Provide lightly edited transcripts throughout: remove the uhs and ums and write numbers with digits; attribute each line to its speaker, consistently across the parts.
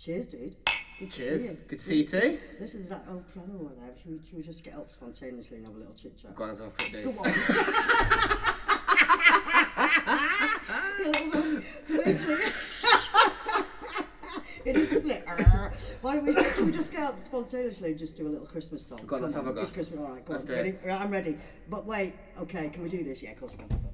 Speaker 1: Cheers, dude. Good
Speaker 2: Cheers.
Speaker 1: To see you.
Speaker 2: Good to see you too.
Speaker 1: Listen, is that old piano over there? Should we just get up spontaneously and have a little chit chat?
Speaker 2: Go on, let's have a quick do.
Speaker 1: Come on. So basically, it is, isn't it? Why don't should we just get up spontaneously and just do a little Christmas song?
Speaker 2: Go on, let's have a go.
Speaker 1: It's Christmas, all right, go
Speaker 2: Let's
Speaker 1: on.
Speaker 2: do
Speaker 1: Ready?
Speaker 2: it.
Speaker 1: Right, I'm ready. But wait, okay, can we do this? Yeah, of course we can. Okay.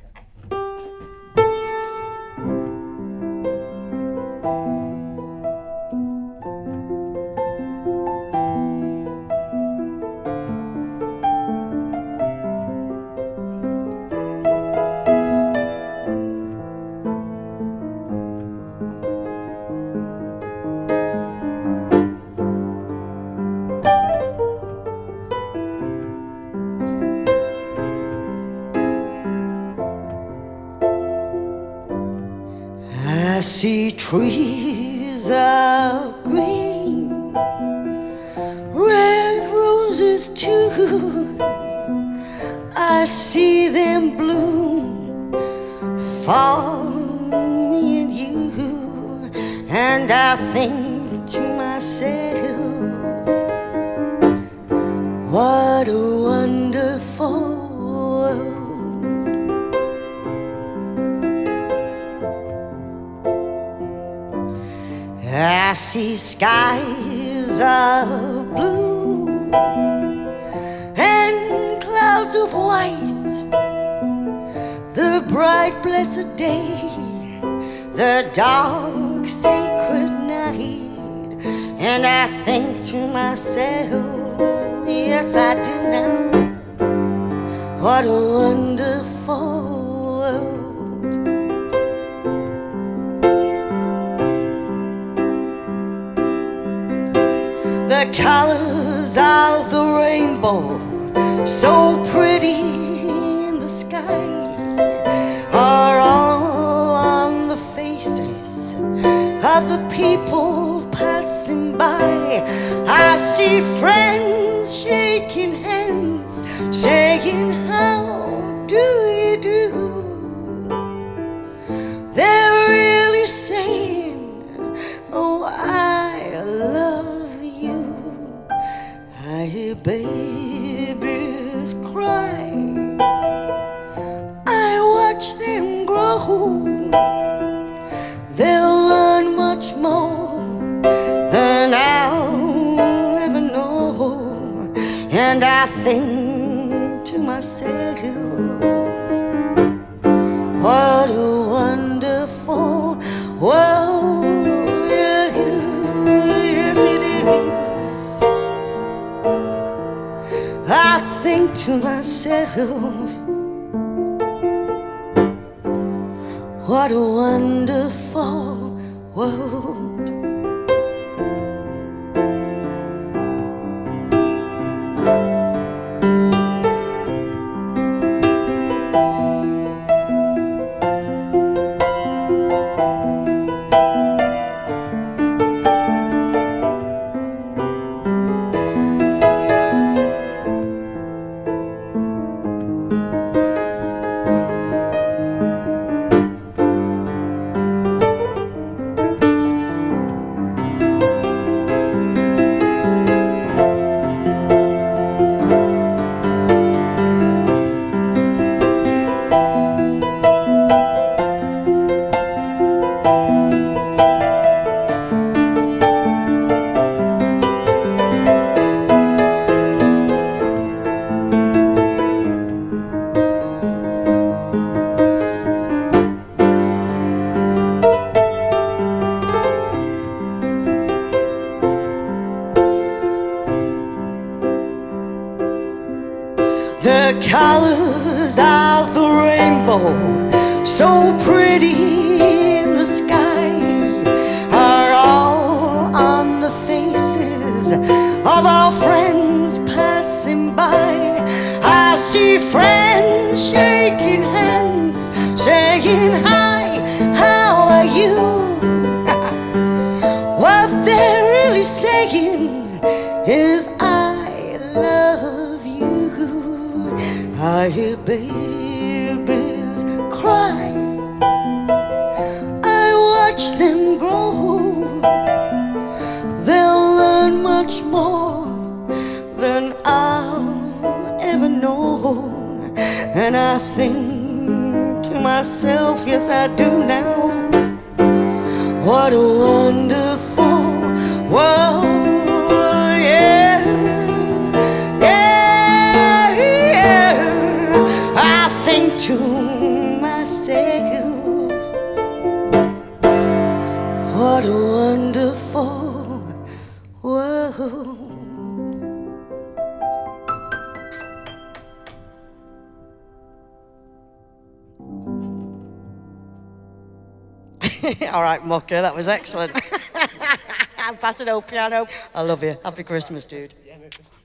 Speaker 1: I see trees of green, red roses too. I see them bloom for me and you, and I think to myself, what a wonderful world. I see skies of blue and clouds of white, the bright blessed day, the dark sacred night, and I think to myself, yes I do now, what a wonderful world. The colors of the rainbow, so pretty in the sky, are all on the faces of the people passing by. I see friends shaking hands, saying, how do you do? They're really saying, oh, I love you. I hear babies cry, I watch them grow. They'll learn much more than I'll ever know, and I think to myself, what a wonderful world. Yes, it is. I think to myself, what a wonderful world. The colors of the rainbow, so pretty in the sky, are all on the faces of our friends passing by. I see friends shaking hands, saying, hi, how are you? What they're really saying is, I love you. I hear babies cry, I watch them grow.
Speaker 2: much more than I'll ever know. And I think to myself, yes I do now, what a wonderful world, yeah, yeah, yeah. I think to myself, what a wonderful world. All right, Mucker, that was excellent. I've battered old piano. I love you. Happy Christmas, dude.